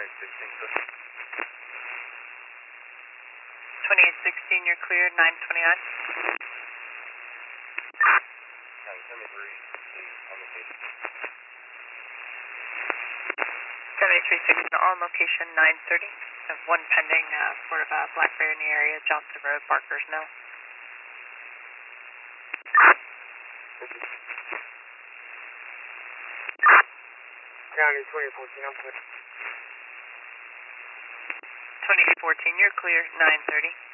2816, you're clear, 929. 7316 on location 930. Have one pending for Black Bear in the area, Johnson Road, Barker's Mill. County 2014, I'm clear. 2814, you're clear, 930.